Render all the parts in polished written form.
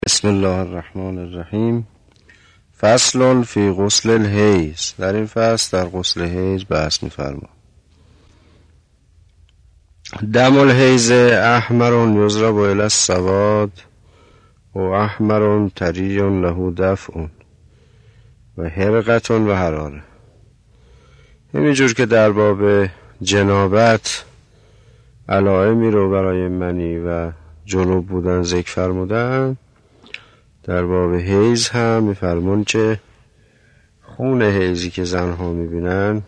بسم الله الرحمن الرحیم. فصل فی غسل الحیض. در این فصل در غسل حیض بحث می‌فرما. دم الحیض احمر یضرب الی السواد و احمر طری له دفع و حرقة و حراره. همینجور که در باب جنابت علائمی رو برای منی و جنوب بودن ذکر فرمودن، در باب حیض هم میفرمون که خون حیضی که زنها میبینن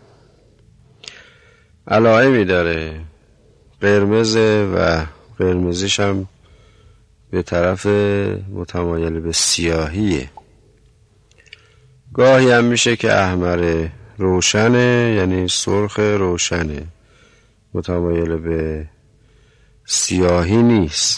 علائمی داره، قرمزه و قرمزش هم به طرف متمایل به سیاهیه. گاهی هم میشه که احمر روشنه، یعنی سرخ روشنه، متمایل به سیاهی نیست.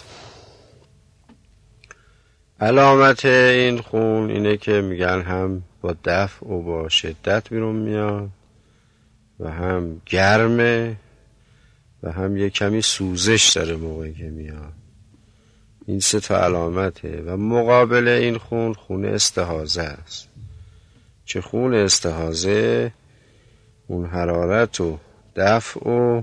علامت این خون اینه که میگن هم با دفع و با شدت بیرون میاد و هم گرمه و هم یه کمی سوزش داره موقعی که میاد. این سه تا علامته. و مقابل این خون خون استحاضه است که خون استحاضه اون حرارت و دفع و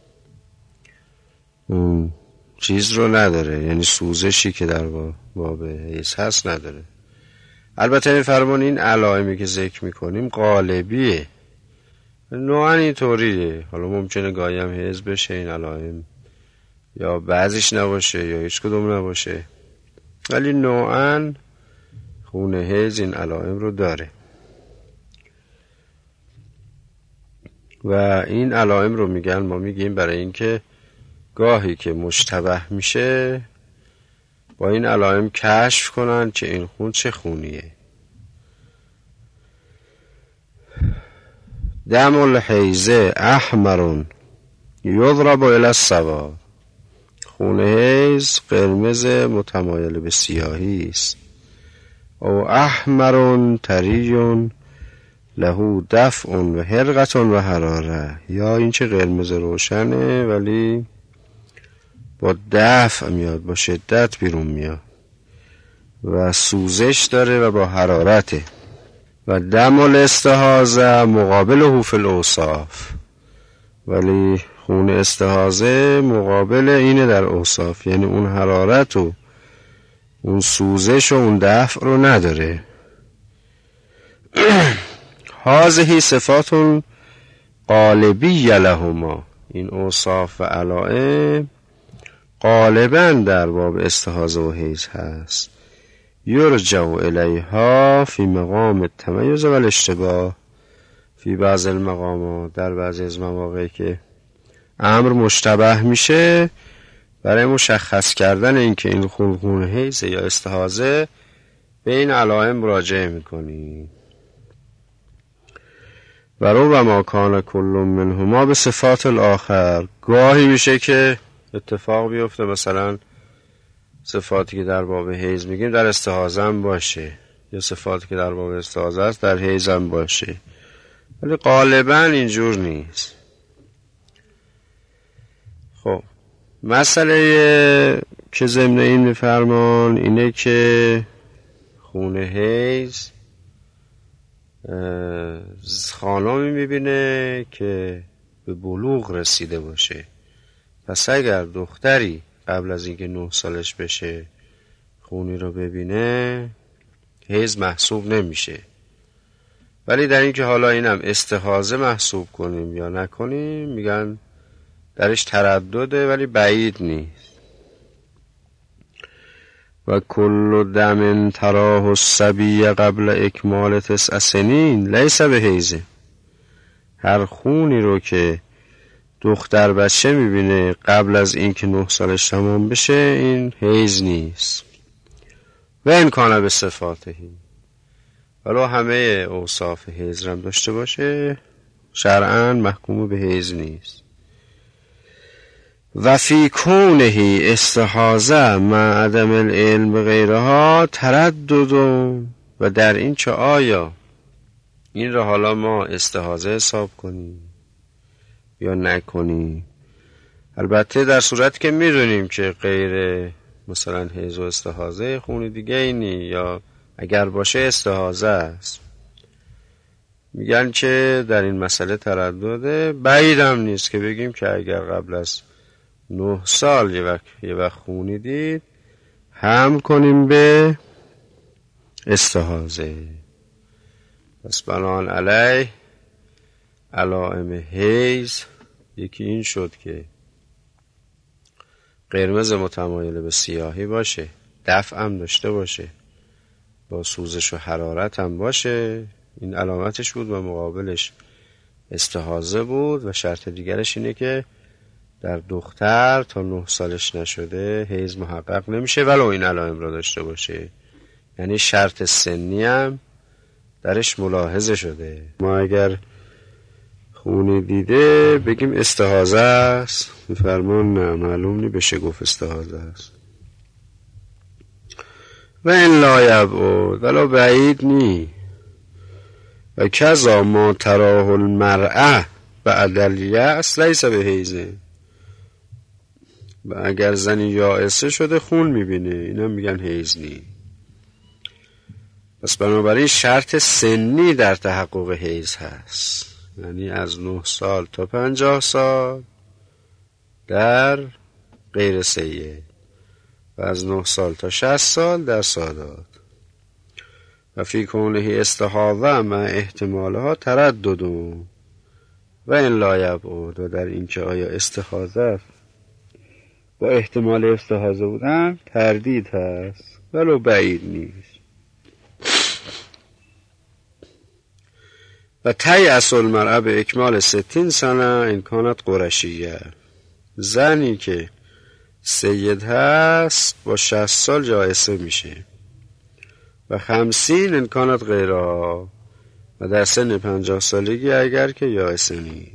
اون چیز رو نداره، یعنی سوزشی که در باب حیض هست نداره. البته این فرمان این علائمی که ذکر میکنیم غالبیه، نوعا این طوریه. حالا ممکنه گاهی هم حیض بشه این علائم یا بعضیش نباشه یا هیچ کدوم نباشه، ولی نوعا خون حیض این علائم رو داره. و این علائم رو میگن، ما میگیم برای اینکه گاهی که مشتبه میشه با این علائم کشف کنن که این خون چه خونیه. دم الحیض احمر یضرب الی السواد. خون حیض قرمز متمایل به سیاهی است. او احمر طری له دفع و حرقة و حراره. یا این چه قرمز روشنه ولی با دفع میاد، با شدت بیرون میاد و سوزش داره و با حرارته. و دم الاستحاضه مقابله فی الاوصاف. ولی خون استحاضه مقابل اینه در اوصاف، یعنی اون حرارت و اون سوزش و اون دفع رو نداره. هذه صفات غالبیه لهما. این اوصاف و علائم غالباً در باب استحاضه و حیض هست. یرجع الیها فی مقام التمیز و الاشتباه فی بعض المقامات. در بعضی از مواقعی که امر مشتبه میشه، برای مشخص کردن اینکه این خون حیض یا استحاضه به این علائم مراجعه میکنی. و ربما کان کل منهما به صفات الاخر. گاهی میشه که اتفاق بیفته مثلا صفاتی که در باب حیض میگیم در استحاضه هم باشه، یا صفاتی که در باب استحاضه است در حیض هم باشه، ولی غالبا اینجور نیست. خب مسئله که ضمن این میفرمان اینه که خون حیض خانمی میبینه که به بلوغ رسیده باشه. پس اگر دختری قبل از اینکه 9 سالش بشه خونی رو ببینه، حیض محسوب نمیشه. ولی در اینکه حالا اینم استحاضه محسوب کنیم یا نکنیم، میگن درش تردده ولی بعید نیست. و کل دم تراه الصبی قبل اکمال 9 سنین لیس به حیض. هر خونی رو که دختر بچه میبینه قبل از اینکه 9 سالش تمام بشه، این حیض نیست. و این کانه به صفاتهی، ولو همه اوصاف حیض هم داشته باشه، شرعاً محکوم به حیض نیست. و فی کونه استحاضه مع عدم العلم به غیرها تردد. و در این چه آیا این را حالا ما استحاضه حساب کنیم یا نکنیم؟ البته در صورتی که میدونیم که غیر مثلا حیض و استحاضه خون دیگه اینی، یا اگر باشه استحاضه است. میگن که در این مسئله تردده، بعید هم نیست که بگیم که اگر قبل از 9 سال یه وقت خونی دید هم کنیم به استحاضه. پس بنان علیه علائم حیض یکی این شد که قرمز متمایل به سیاهی باشه، دفع هم داشته باشه، با سوزش و حرارت هم باشه، این علامتش بود، و مقابلش استحاضه بود. و شرط دیگرش اینه که در دختر تا 9 سالش نشده حیض محقق نمیشه ولو این علائم را داشته باشه. یعنی شرط سنی هم درش ملاحظه شده. ما اگر خونی دیده بگیم استحاضه است، میفرمان نه، معلوم نی بشه گفت استحاضه است. و این لا یبعد، ولو بعید نی. و کذا ما تراه المرأة بعد الیأس لیس به حیضه. و اگر زنی یائسه شده خون میبینه، اینا میگن حیض نی. پس بنابراین شرط سنی در تحقق حیض هست، یعنی از 9 سال تا 50 سال در غیر سید، و از 9 سال تا 60 سال در سادات. و فی کونه استحاضه مع احتمالها تردد و این لا یبعد، و در این که آیا استحاضه با احتمال استحاضه بودن تردید هست ولو بعید نیست. و تیأس المرأة به اکمال 60 سنه ان کانت قرشیه. زنی که سید هست با 60 سال جایسه میشه. و 50 ان کانت غیرها، و در سن 50 سالگی اگر که یائسه نیست.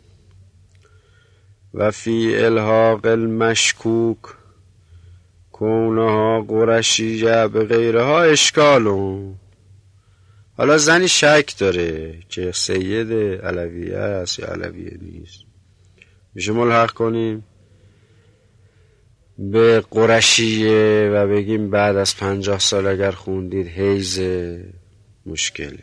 و فی الحاق المشکوک کونها قرشیه به غیرها اشکالون. حالا زنی شک داره که سید علویه است یا علویه نیست، میشه ملحق کنیم به قرشیه و بگیم بعد از 50 سال اگر خوندید حیض مشکله.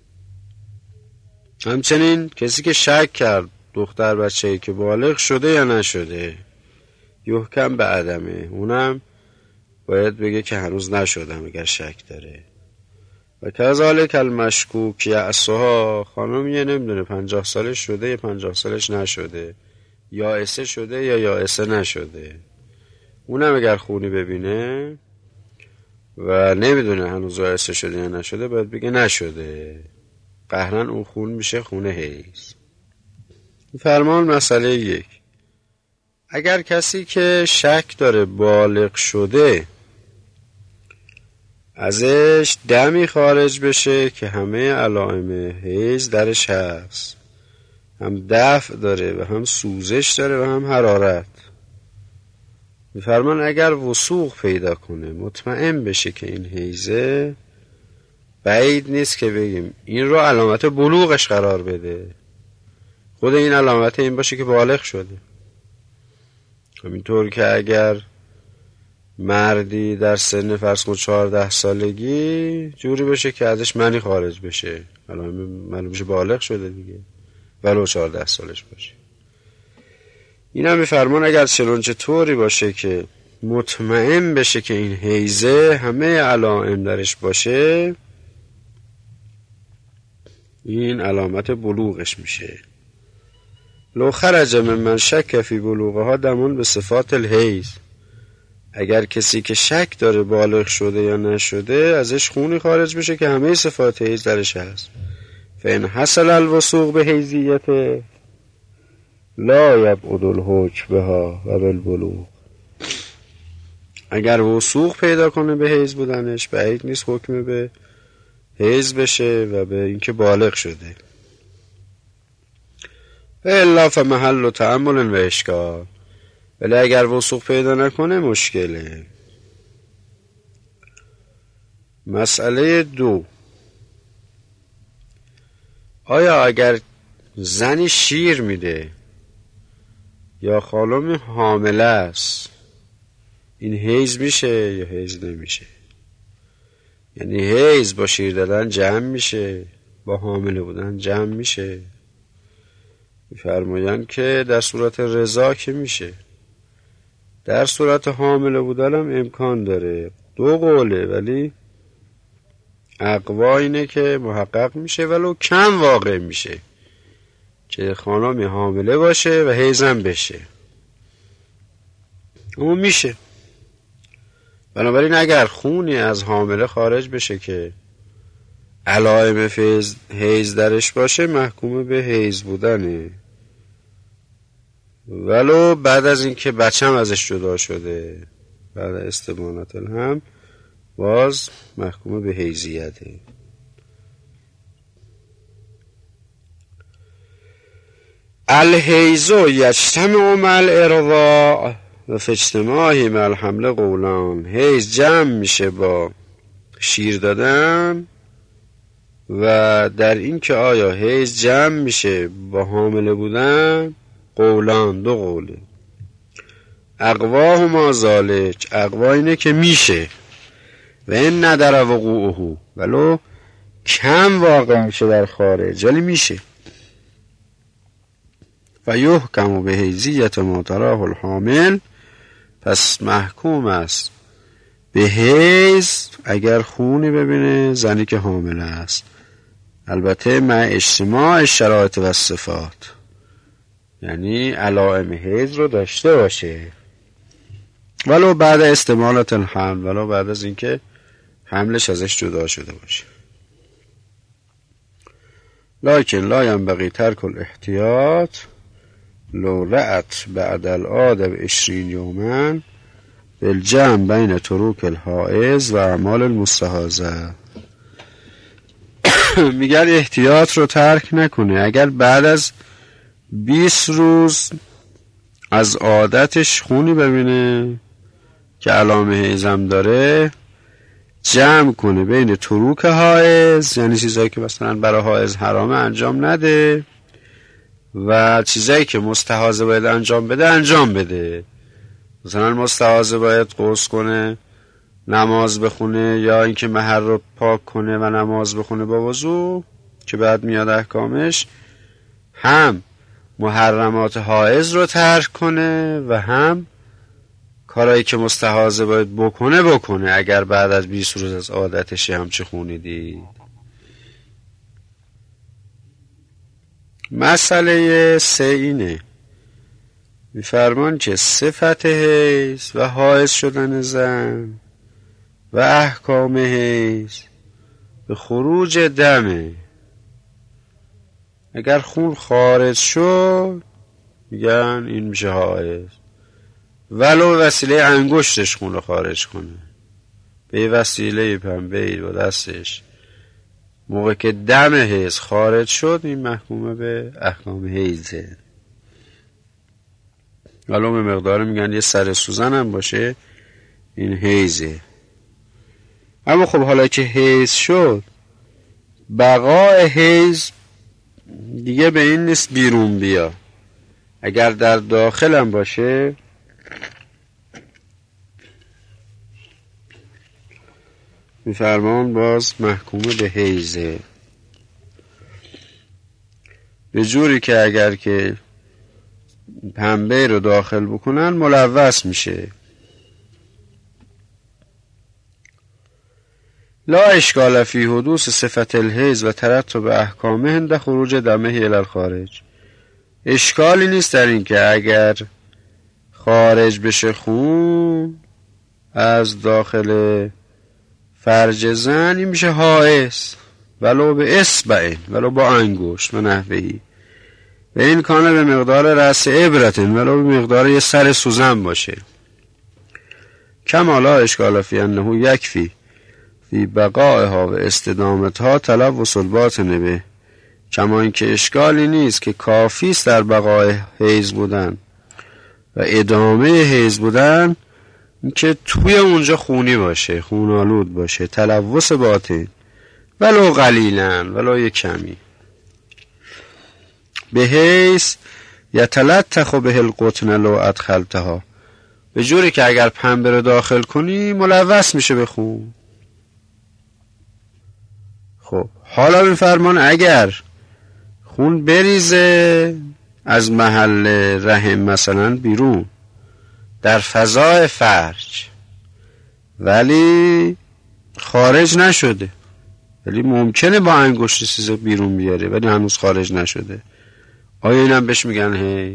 همچنین کسی که شک کرد دختر بچه‌ای که بالغ شده یا نشده، یحکم به عدمه، اونم باید بگه که هنوز نشدم اگر شک داره. و کذالک المشکوک یأسها، خانم یه نمیدونه 50 سالش شده یا 50 سالش نشده، یائسه شده یا یائسه نشده، اونم اگر خونی ببینه و نمیدونه هنوز یائسه شده یا نشده باید بگه نشده، قهرن اون خون میشه خون حیض. فرمان مسئله 1، اگر کسی که شک داره بالغ شده ازش دمی خارج بشه که همه علائم حیض درش هست، هم دفع داره و هم سوزش داره و هم حرارت، میفرمان اگر وسوق پیدا کنه مطمئن بشه که این حیضه، بعید نیست که بگیم این رو علامت بلوغش قرار بده، خود این علامت این باشه که بالغ شده. همینطور که اگر مردی در سن فرض کن 14 سالگی جوری بشه که ازش منی خارج بشه، معلوم بشه بالغ شده دیگه ولو 14 سالش باشه. این هم میفرمان اگر چنانچه طوری باشه که مطمئن بشه که این حیضه همه علائم درش باشه، این علامت بلوغش میشه. لو خرج من شک فی بلوغها دمون به صفات الحیض، اگر کسی که شک داره بالغ شده یا نشده ازش خونی خارج بشه که همه صفات حیض درش هست، فإن حصل الوسوق به حیضیت لا یبعد الحکم بها و بالبلوغ، اگر وسوق پیدا کنه به حیض بودنش بعید نیست حکم به حیض بشه و به اینکه بالغ شده. الا فمحل تأمل و اشکال، ولی اگر وسوق پیدا نکنه مشکله. مسئله 2، آیا اگر زنی شیر میده یا خانم حامله است این حیض میشه یا حیض نمیشه؟ یعنی حیض با شیر دادن جمع میشه، با حامله بودن جمع میشه؟ میفرمایند که در صورت رضا که میشه، در صورت حامله بودن هم امکان داره. دو قوله، ولی اقوا اینه که محقق میشه ولو کم واقع میشه که خانمی حامله باشه و حیضم بشه، اون میشه. بنابراین اگر خونی از حامله خارج بشه که علائم حیض درش باشه، محکوم به حیض بودنه، ولو بعد از اینکه بچم ازش جدا شده، بعد استبانت الحمل، باز محکوم به حیضیته. الحیض یجتمع مع الارضاع و فی اجتماعه مع الحمل قولان. حیض جمع میشه با شیر دادن و در این که آیا حیض جمع میشه با حامله بودن، قولان، دو قوله. اقواهما ذالک، اقوا اینه که میشه، و این ندر وقوعه، ولو کم واقع میشه در خارج ولی میشه. و یحکم به حیضیت ما تراه الحامل، پس محکوم است به حیض اگر خونی ببینه زنی که حامله است، البته مع اجتماع شرایط و صفات، یعنی علائم حیض رو داشته باشه، ولو بعد استمالت الحمل، ولو بعد از اینکه حملش ازش جدا شده باشه. لکن لا ینبغی ترک الاحتیاط لو رأت بعد العاده 20 یوما بالجمع بین تروک الحائض و اعمال المستحاضه. میگن احتیاط رو ترک نکنه، اگر بعد از 20 روز از عادتش خونی ببینه که علامه حیضم داره، جمع کنه بین تروک حائض، یعنی چیزایی که مثلا برای حائض حرامه انجام نده، و چیزایی که مستحاضه باید انجام بده انجام بده. مثلا مستحاضه باید غسل کنه، نماز بخونه، یا اینکه محل رو پاک کنه و نماز بخونه با وضو که بعد میاد احکامش، هم محرمات حائض رو ترک کنه و هم کارهایی که مستحاضه باید بکنه اگر بعد از 20 روز از عادتش همچه خونی دید. مسئله 3 اینه، میفرمان که صفت حیض و حائض شدن زن و احکام حیض به خروج دمه. اگر خون خارج شد میگن این میشه حائض، ولو وسیله انگشتش خون رو خارج کنه، به وسیله پنبه‌ای با دستش، موقع که دم حیض خارج شد، این محکومه به احکام حیضه. ولو به مقدار میگن یه سر سوزن هم باشه، این حیضه. اما خب حالا که حیض شد، بقای حیض دیگه به این نیست بیرون بیا، اگر در داخل هم باشه میفرمان باز محکومه به حیضه، به جوری که اگر که پنبه رو داخل بکنن ملوث میشه. لا اشکال فی حدوث صفت الحیض و ترتب احکامه عند خروج دمه الی الخارج. اشکالی نیست در این که اگر خارج بشه خون از داخل فرج زن، این میشه حائض، ولو به اصبع، ولو با انگشت و نحوهی، و این کانه به مقدار رأس عبرتن، ولو به مقدار یه سر سوزن باشه. کما لا اشکال فی انه یکفی فی بقائها و استدامتها تلوث الباطن به، کما اینکه اشکالی نیست که کافی است در بقای حیض بودن و ادامه حیض بودن که توی اونجا خونی باشه، خونالود باشه، تلوث باطن، ولو قلیلن، ولو یک کمی، به حیث یتلطخ به القطن لو ادخلتها، به جوری که اگر پنبه رو داخل کنی ملوث میشه به خون. خب حالا میفرمان اگر خون بریزه از محل رحم مثلا بیرون در فضای فرج ولی خارج نشده، ولی ممکنه با انگشت چیز بیرون بیاره ولی هنوز خارج نشده، آیا اینم بهش میگن حیض؟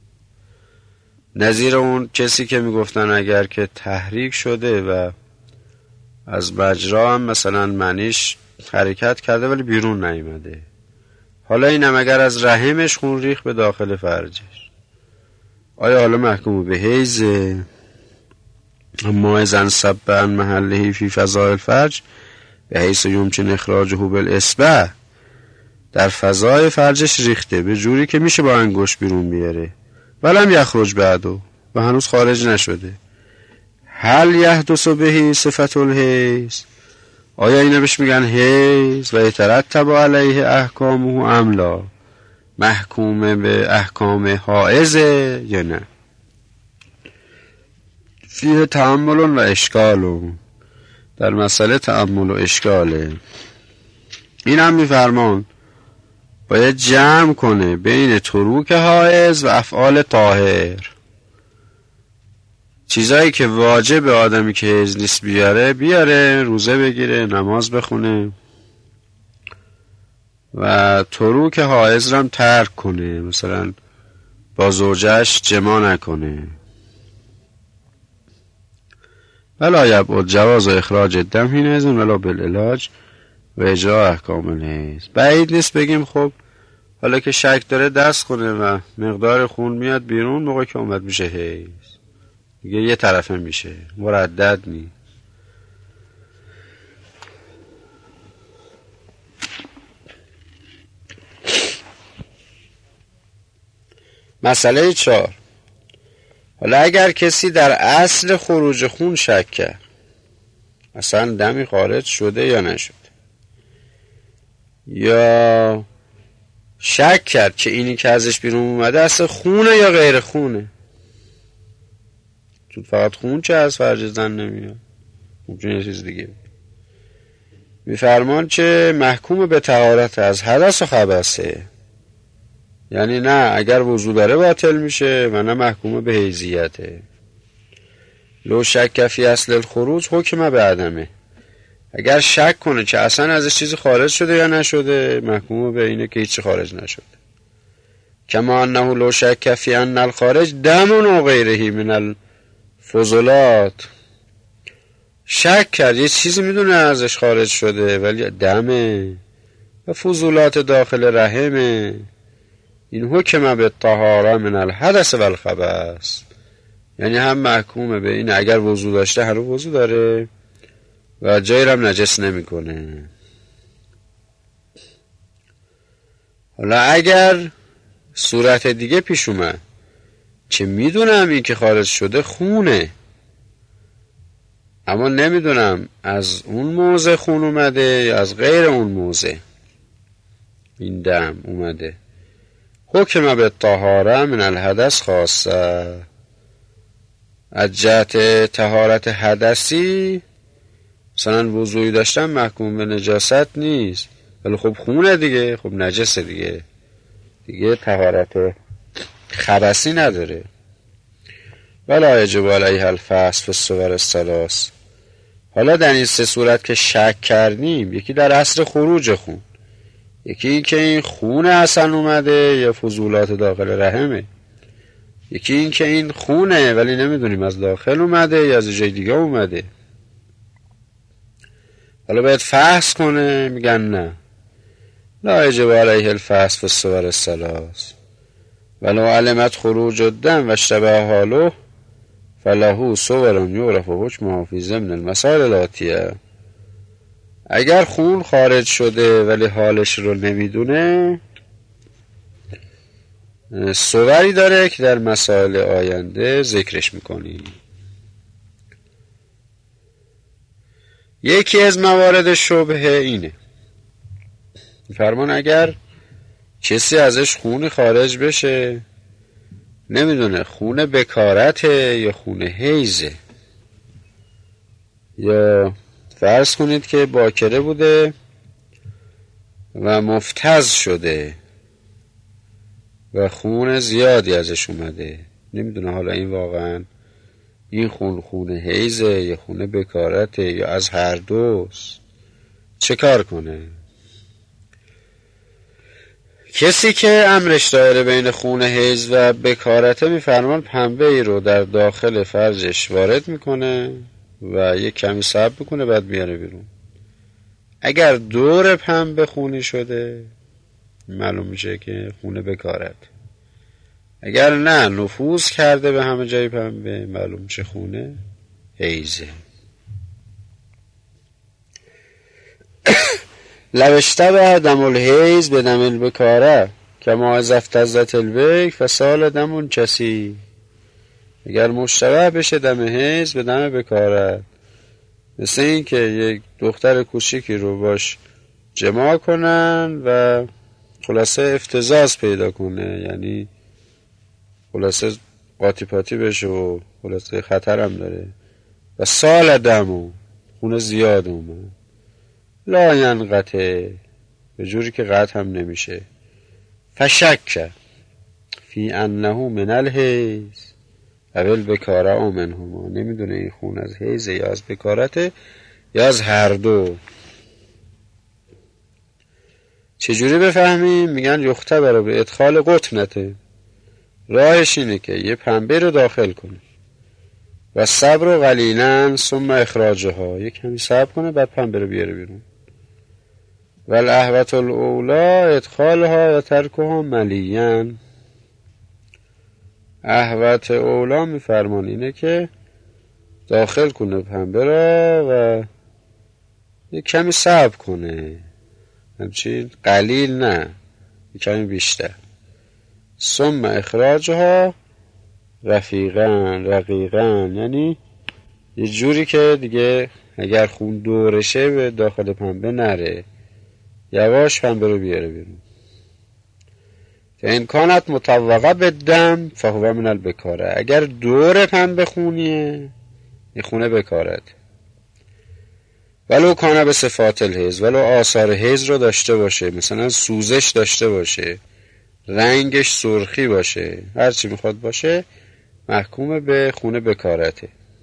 نظیر اون کسی که میگفتن اگر که تحریک شده و از مجرا هم مثلا منیش حرکت کرده ولی بیرون نیامده، حالا اینم اگر از رحمش خون ریخت به داخل فرجش، آیا حالا محکوم به حیضه؟ اما اذن صب عن محله فی فضای الفرج به حیث یمکن اخراجه بالاصبع، در فضای فرجش ریخته به جوری که میشه با انگشت بیرون بیاره ولم یخرج بعدو و هنوز خارج نشده، هل یحدث به صفت الحیض، آیا اینا بهش میگن حیض و یترتب علیه احکامه ام لا، محکوم به احکام حائضه یا نه؟ فیه تأمل و اشکال، در مسئله تأمل و اشکاله. این هم میفرمان باید جمع کنه بین تروک حائض و افعال طاهر، چیزایی که واجب آدمی که حیض نیست بیاره، روزه بگیره، نماز بخونه، و تروک حائض رو هم ترک کنه، مثلا با زوجش جماع نکنه. ولا یبعد جواز و اخراج الدم حینئذ ولا بالعلاج و اجرا احکام الحیض، بعید نیست بگیم خب حالا که شک داره دست کنه و مقدار خون میاد بیرون، موقع که اومد میشه حیض، دیگه یه طرفه میشه، مردد نی. مسئله 4. حالا اگر کسی در اصل خروج خون شک کرد، اصلا دمی خارج شده یا نشده، یا شک کرد که اینی که ازش بیرون اومده اصلا خونه یا غیر خونه، چون فقط خون چه از فرج زن نمیاد، ممکنه یه چیز دیگه، میفرمان که محکوم به طهارت از حدث و خبثه، یعنی نه اگر وضو داره باطل میشه و نه محکوم به حیضیته. لو شک فی اصل الخروج حکم به عدمه، اگر شک کنه که اصلا ازش چیزی خارج شده یا نشده، محکوم به اینه که هیچی خارج نشده. کما انه لو شک فی ان الخارج دم و غیره من الفضلات، شک کرد یه چیزی میدونه ازش خارج شده ولی دمه و فضولات داخل رحمه، این حکم به طهاره من الحدث و الخبث، یعنی هم محکومه به این اگر وضو داشته هر وضو داره و جایی رو هم نجس نمی کنه. حالا اگر صورت دیگه پیش اومد که میدونم این که خارج شده خونه، اما نمیدونم از اون موضع خون اومده یا از غیر اون موضع این دم اومده، حکم به طهاره من الحدث خاصه، از جهت طهارت حدثی مثلا وضوعی داشتن محکوم به نجاست نیست، ولی خب خونه دیگه، خب نجسه دیگه طهارت خبثی نداره. ولا یجب علیه الفحص فی الصور الثلاث، حالا در این 3 صورت که شک کردیم، یکی در اصل خروج خون، یکی این که این خون اصلا اومده یا فضولات داخل رحمه، یکی این که این خونه ولی نمیدونیم از داخل اومده یا از جای دیگه اومده، حالا باید فحص کنه. میگن نه، لا یجب علیه الفحص فی الصور الثلاث ولو علمت خروج الدم و اشتبه حاله فله صور یعرف حکمه فی ضمن المسائل الاتیه، اگر خون خارج شده ولی حالش رو نمیدونه، صوری داره که در مسائل آینده ذکرش میکنیم. یکی از موارد شبهه اینه، فرمان اگر کسی ازش خونی خارج بشه نمیدونه خون بکارته یا خون حیزه. یا فرض کنید که باکره بوده و مفتض شده و خون زیادی ازش اومده، نمیدونه حالا این واقعا این خون حیزه یا خون بکارته یا از هر دوست، چه کار کنه؟ کسی که امرش دایره بین خون حیز و بکارته میفرمان پنبه ای رو در داخل فرجش وارد میکنه و یک کمی صبر میکنه بعد میاره بیرون. اگر دور پنبه خونی شده معلوم میشه که خون بکارت، اگر نه نفوذ کرده به همه جای پنبه معلوم میشه خون حیزه. لو اشتبه دم الحیز به دم البکاره کما اذا افتضت البک فسال دم کسی. اگر مشتبه بشه دم حیز به دم بکاره، مثل این که یک دختر کوچیکی رو باش جماع کنن و خلاصه افتضاض پیدا کنه، یعنی خلاصه قاطی پاتی بشه و خلاصه خطر هم داره و سال دمو خون زیاد اومد، لا ینقطع به جوری که قطع هم نمیشه، فشک فی انه من الحیز اول بکاره او منهما، نمیدونه این خون از حیزه یا از بکارته یا از هر دو. چجوری بفهمیم؟ میگن یختبر به ادخال قطنته، راهش اینه که یه پنبه رو داخل کنه و صبر و قلیلا ثم اخراجها، یه کمی صبر کنه بعد پنبه رو بیاره بیرون. و الاحوط الاولا ادخالها و ترکها ملیا، احوط اولا میفرمان اینه که داخل کنه پنبه را و یه کمی صبر کنه، همچین قلیل نه، یه کمی بیشتر. ثم اخراجها رقیقا، یعنی یه جوری که دیگه اگر خون دورشه به داخل پنبه نره، یواش پنبه رو بیاره بیرون. که این کانت مطوقه به دم فهو من البکاره، اگر دور پنبه خونیه یه خونه بکارت، ولو کانه به صفات الحیز، ولو آثار حیز رو داشته باشه، مثلا سوزش داشته باشه، رنگش سرخی باشه، هرچی میخواد باشه، محکوم به خونه بکارته.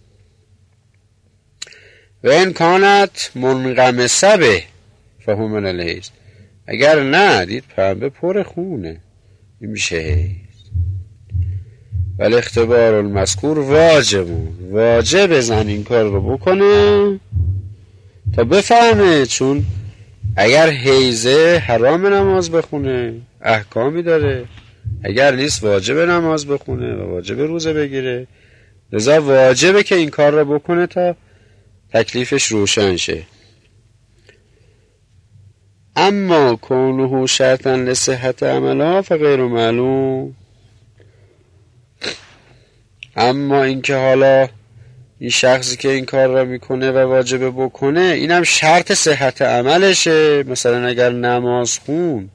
و این کانت منغمسه به فهو من الحیز، اگر نه دید پنبه پر خونه این میشه حیز. ولی اختبار المذکور واجب زن این کار رو بکنه تا بفهمه، چون اگر حیزه حرام نماز بخونه احکامی داره، اگر نیست واجب نماز بخونه و واجب روزه بگیره، لذا واجبه که این کار رو بکنه تا تکلیفش روشن شه. اما کونه شرطا لصحت عملها فغیر معلوم، اما اینکه حالا این شخصی که این کار را میکنه و واجبه بکنه اینم شرط صحت عملشه، مثلا اگر نماز خون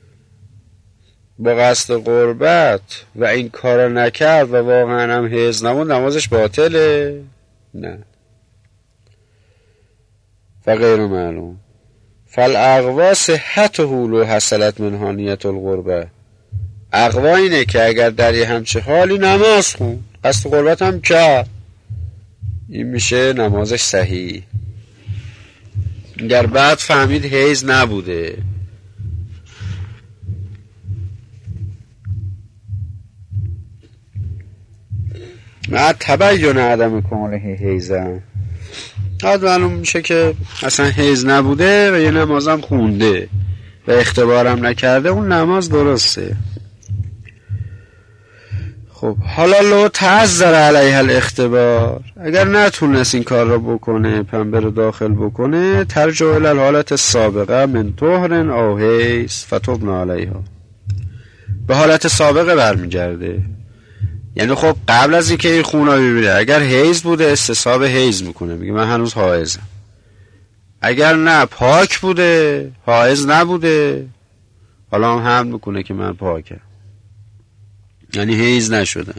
با قصد قربت و این کار را نکرد و واقعا هم حیض نمون، نمازش باطله؟ نه، فغیر معلوم. فالاقوا صحته لو حصلت منها نیت القربه، اقوا اینه که اگر در یه همچه حالی نماز خون قصد قربت هم کرد، این میشه نمازش صحیح. اگر بعد فهمید حیض نبوده، نه تبین عدم کمال حیضم، بعد معلوم میشه که اصلا حیض نبوده و یه نمازم خونده و اختبارم نکرده، اون نماز درسته. خب حالا لو تعذر علیه الاختبار، اگر نتونست این کار رو بکنه، پنبه رو داخل بکنه، ترجع الی الحالت السابقه من طهر او حیض فتبنا علیها، به حالت سابقه برمیگرده. یعنی خب قبل از اینکه این خون رو ببینه اگر حیض بوده استصحاب حیض میکنه، میگه من هنوز حائضم. اگر نه پاک بوده حائض نبوده، حالا هم حمل میکنه که من پاکم. یعنی حیض نشدن.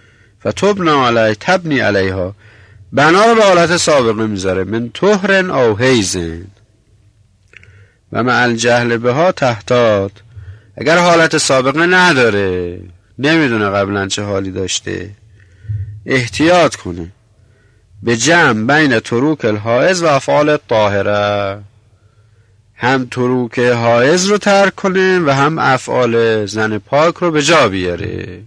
تبنی علیها، بنا رو به حالت سابقه میذاره، من طهر او حیزن و مع الجهل بها تحتاط، اگر حالت سابقه نداره، نمیدونه قبلا چه حالی داشته، احتیاط کنه به جمع بین تروک الحائض و افعال الطاهره، هم تروک حائض رو ترک کنه و هم افعال زن پاک رو به جا بیاره.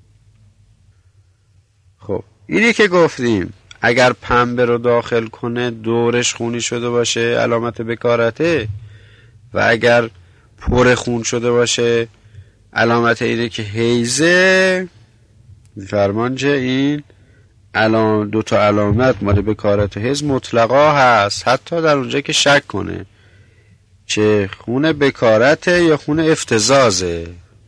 خب اینی که گفتیم اگر پنبه رو داخل کنه دورش خونی شده باشه علامت بکارته، و اگر پر خون شده باشه علامت اینه که حیزه. فرمانجه این دوتا علامت مال بکارت و حیز مطلقا هست، حتی در اونجا که شک کنه چه خون بکارته یا خون افتزازه.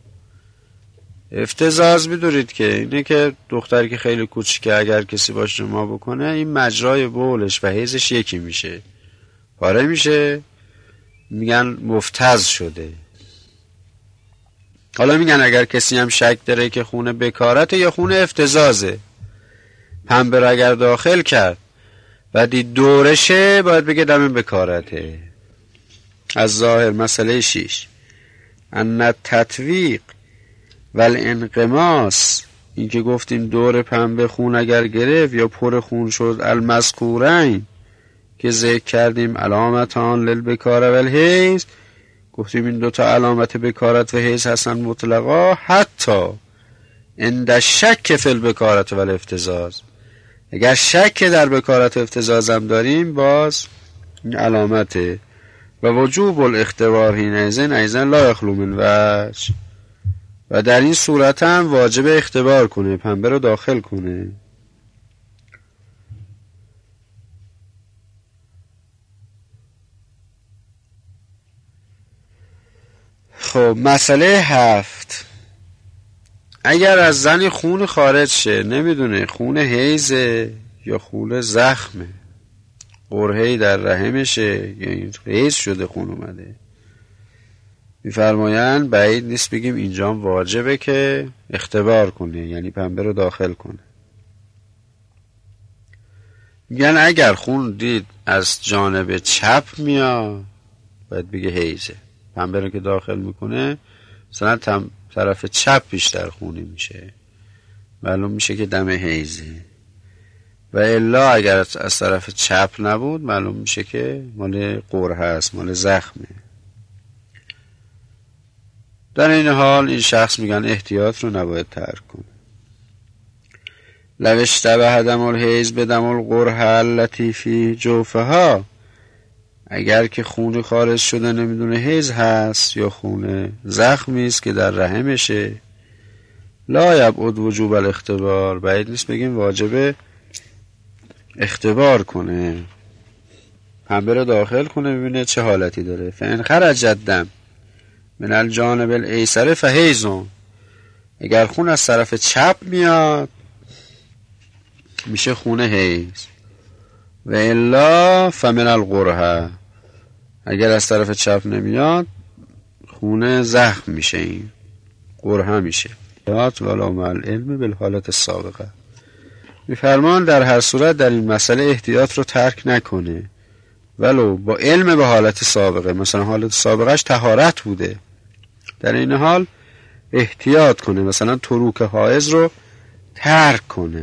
افتزاز بدونید که اینه که دختری که خیلی کوچیکه اگر کسی باش جماع بکنه این مجرای بولش و حیزش یکی میشه، پاره میشه، میگن مفتز شده. حالا میگن اگر کسی هم شک داره که خون بکارته یا خون افتزازه، پنبه را اگر داخل کرد و دید دورشه باید بگه دم بکارته. از ظاهر مسئله 6 ان التطویق والانقماس، این که گفتیم دور پنبه خون اگر گرفت یا پر خون شد، المذکورین که ذکر کردیم علامتان للبکاره والحیض، گفتیم این دوتا علامت بکارت و حیض هستن مطلقا، حتی عند شک فی البکارت والافتزاز، اگر شک در بکارت و افتزاز هم داریم باز این علامته. و وجوب الاختبار حینئذ ایضا لا یخلو من وجه، و در این صورت هم واجب اختبار کنه، پنبه رو داخل کنه. خب مسئله 7، اگر از زنی خون خارج شه، نمیدونه خون حیزه یا خون زخمه، قرحه‌ای در رحمشه یا این حیز شده خون اومده، میفرمایند بعید نیست بگیم اینجا واجبه که اختبار کنه، یعنی پنبه رو داخل کنه. میگن اگر خون دید از جانب چپ میاد باید بگه حیزه، پنبه رو که داخل میکنه مثلا طرف چپ بیشتر خونی میشه، معلوم میشه که دم حیزه، و الا اگر از طرف چپ نبود معلوم میشه که مال قرحه است، مال زخمه. در این حال این شخص میگن احتیاط رو نباید ترک کنه. لو اشتبه دم الحیض به دم القرحه التی فی جوفها، اگر که خون خارج شده نمیدونه حیض هست یا خون زخمی است که در رحمشه، لا یبعد وجوب الاختبار، بعید نیست بگیم واجبه اختبار کنه، پنبه رو داخل کنه ببینه چه حالتی داره. فان خرج الدم من الجانب الایسر فحیض، اگر خون از طرف چپ میاد میشه خون حیض، و الا فمن القرحه، اگر از طرف چپ نمیاد خون زخم میشه، این قرحه میشه. ولا مع العلم بالحالت السابقه، میفرمان در هر صورت در این مسئله احتیاط رو ترک نکنه ولو با علم به حالت سابقه، مثلا حالت سابقهش طهارت بوده، در این حال احتیاط کنه، مثلا تروک حائض رو ترک کنه.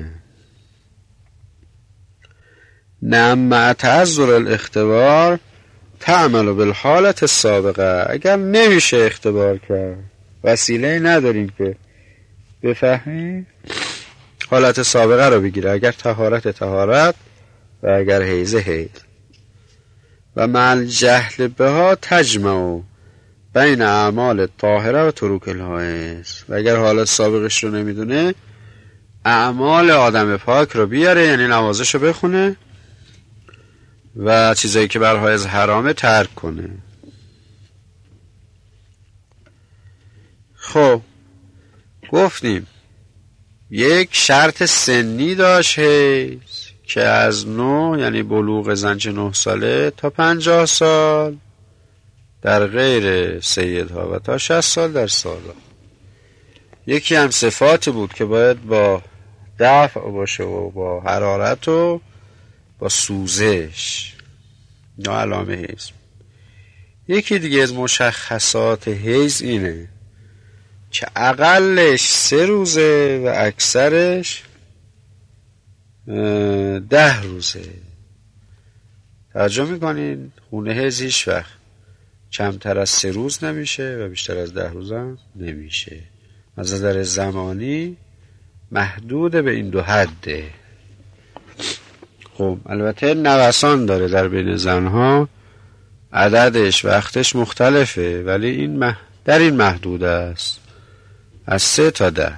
نعم مع تعذر الاختبار تعمل بالحالت السابقه، اگر نمیشه اختبار کرد، وسیله نداریم که بفهمی، حالت سابقه رو بگیره، اگر طهارت و اگر حیض. و مع الجهل بها تجمع بین اعمال طاهره و تروک الحائض، و اگر حالت سابقش رو نمیدونه اعمال آدم پاک رو بیاره، یعنی نمازش رو بخونه و چیزایی که بر حائض حرامه ترک کنه. خب گفتیم یک شرط سنی داشت حیض که از 9 یعنی بلوغ زنچه 9 ساله تا 50 سال در غیر سیدها و تا 60 سال در سالا. یکی هم صفاتی بود که باید با دفع باشه و با حرارت و با سوزش، یا علامه حیض. یکی دیگه از مشخصات حیض اینه که اقلش 3 روزه و اکثرش 10 روزه. توجه میکنین خونه حیض هیچ وقت کمتر از 3 روز نمیشه و بیشتر از 10 روز هم نمیشه. از نظر زمانی محدود به این 2 حده. خب البته نوسان داره در بین زنها، عددش وقتش مختلفه، ولی این در این محدود است، از 3 تا 10.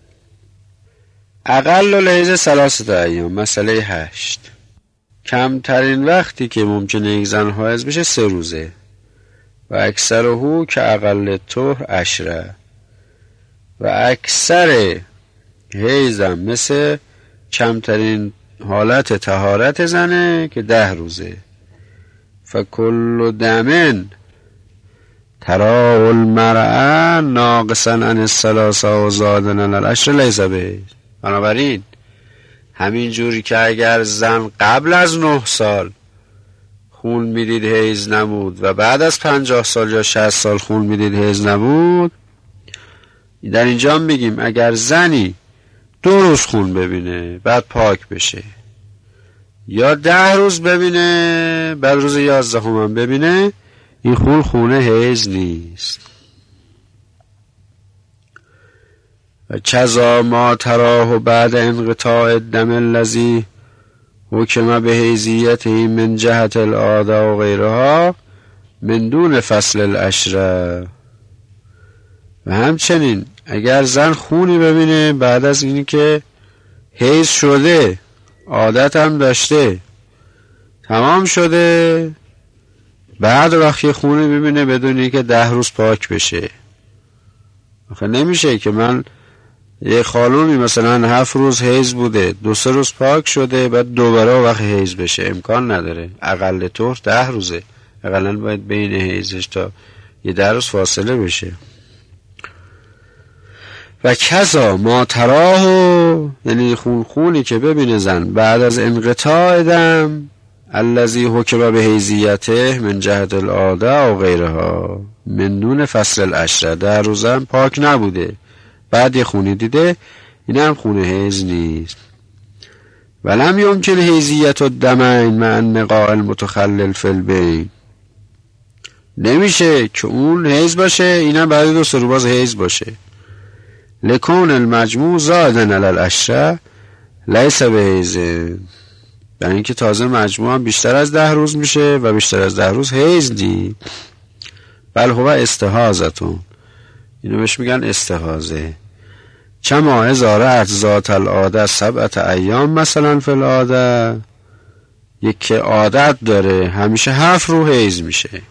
اقل الحیض 3 ایام. مسئله 8. کمترین وقتی که ممکنه یک زن حائض بشه 3 روزه و اکثره که اقل طهر 10 و اکثر حیضم مثل کمترین حالت طهارت زنه که 10 روزه. فکل دمن تراه المرأة ناقصا عن 3 و زادن عن 10 لیس بحیض. بنابراین همین جوری که اگر زن قبل از 9 سال خون میدید حیض نبود و بعد از 50 سال یا 60 سال خون میدید حیض نبود، در اینجا میگیم اگر زنی 2 روز خون ببینه بعد پاک بشه، یا 10 روز ببینه بعد روز 11 هم ببینه، این خون حیض نیست. و کذا ما تراه بعد انقطاع الدم الذی حکم به حیضیته من جهت العاده و غیرها من دون فصل 10. و همچنین اگر زن خونی ببینه بعد از اینی که حیض شده، عادت هم داشته، تمام شده، بعد وقتی خونی ببینه بدون اینکه 10 روز پاک بشه. آخه نمیشه که من یه خانومی مثلا 7 روز حیض بوده، 2-3 روز پاک شده، بعد دوباره وقت حیض بشه. امکان نداره. اقل طهر 10 روزه، اقلا باید بین حیضش تا یه 10 روز فاصله بشه. و کذا ما تراه، یعنی خونی که ببینه زن بعد از انقطاع دم الذی حکم به حیضیته من جهت العاده و غیرها من دون فصل 10، 10 روزم پاک نبوده بعد یه خونی دیده، این هم خون حیض نیست. ولم یمکن حیضیت الدمین مع النقاء المتخلل فی البین. نمیشه که اون حیض باشه اینم بعد 2 روز باز حیض باشه. لکون المجموع زادن علی 10 لیس بحیض. یعنی اینکه تازه مجموع هم بیشتر از 10 روز میشه و بیشتر از 10 روز حیض نیست. بل هو استحاضتون، اینو بهش میگن استحاضه. کما اذا رأت ذات العاده 7 ایام مثلا فی العاده، یک عادت داره همیشه 7 روز حیض میشه،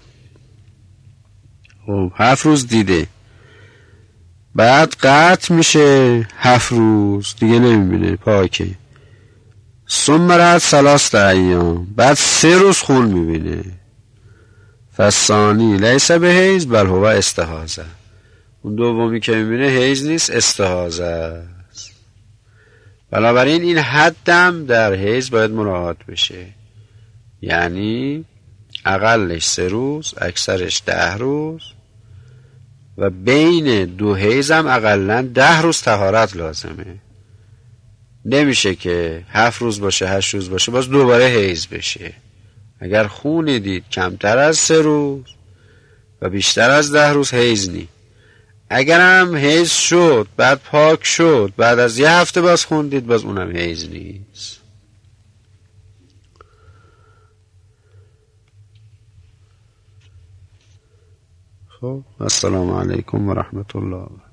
خب 7 روز دیده، بعد قطع میشه 7 روز دیگه نمیبینه پاکه. ثم رأت 3 ایام، بعد 3 روز خون میبینه، فالثانی لیس بحیض بل هو استحاضه. اون دومی که میبینه حیض نیست، استحاضه است. بنابراین این حدم در حیض باید مراعات بشه، یعنی اقلش 3 روز، اکثرش 10 روز و بین 2 حیض هم اقلن 10 روز طهارت لازمه. نمیشه که 7 روز باشه 8 روز باشه باز دوباره حیض بشه. اگر خونی دید کمتر از 3 روز و بیشتر از 10 روز حیض نی. اگر هم حیض شد بعد پاک شد بعد از 1 هفته باز خون دید، باز اونم حیض نیست. خب السلام علیکم و رحمت الله.